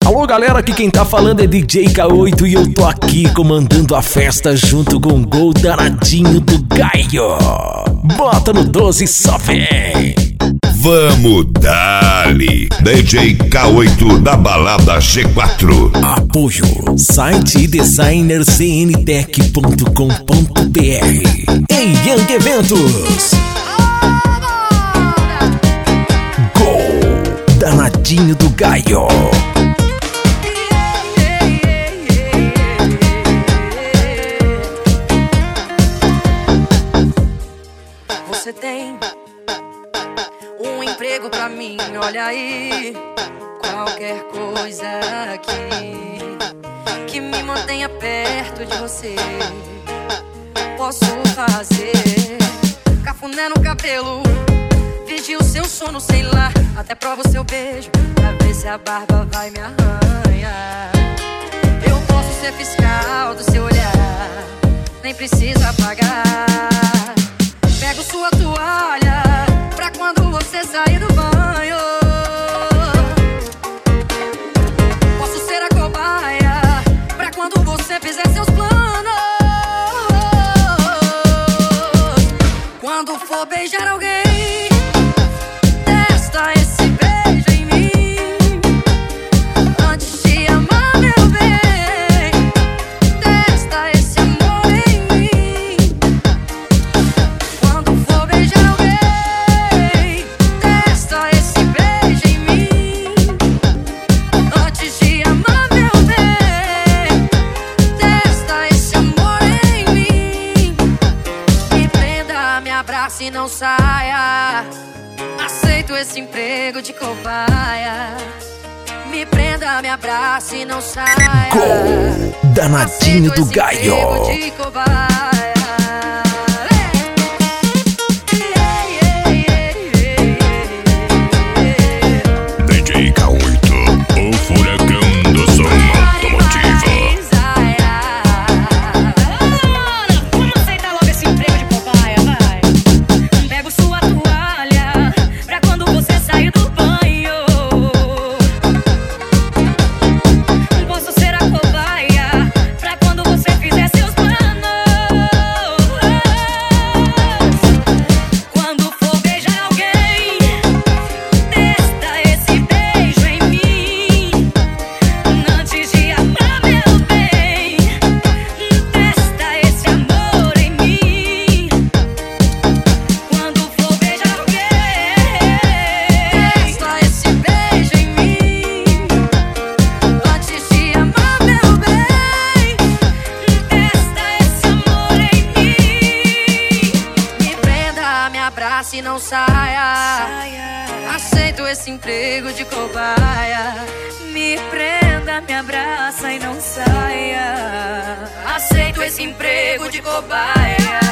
Alô galera, aqui quem tá falando é DJ K8 e eu tô aqui comandando a festa junto com o Gol Danadinho do Gaio. Bota no 12 e só vem. Vamos dali, DJ K8 da balada G4. Apoio site e designer cntech.com.br. Em Young Eventos. Gol Danadinho do Gaio. Você tem um emprego pra mim, olha aí. Qualquer coisa aqui que me mantenha perto de você, posso fazer. Cafuné no cabelo, vigio o seu sono, sei lá. Até provo o seu beijo, pra ver se a barba vai me arranhar. Eu posso ser fiscal do seu olhar, nem precisa pagar. Pego sua toalha pra quando você sair do banho. Posso ser a cobaia pra quando você fizer seus planos. Quando for beijar alguém, testa esse beijo em mim. Antes de amar, meu bem, testa esse amor em mim. Quando for beijar alguém, testa esse beijo em mim. Antes de amar, meu bem, testa esse amor em mim. Me prenda, me abrace e não saia. Aceito esse emprego de cobaia. Me prenda, me abrace e não saia. Gol Danadinho do Gaio. Aceito esse emprego de cobaia. DJ K8, o furacão do som automotivo. Vamos aceitar logo esse emprego de cobaia, vai. Pego sua toalha pra quando você sair do banho. Posso ser a cobaia pra quando você fizer seus planos. Quando for beijar alguém, testa esse beijo em mim. Antes de amar, meu bem, testa esse amor em mim. Quando for beijar alguém, testa esse beijo em mim. Antes de amar, meu bem, testa esse amor em mim. Me prenda, me abrace e não saia. Aceito esse emprego de cobaia. Me prenda, me abraça e não saia. Aceito esse emprego de cobaia.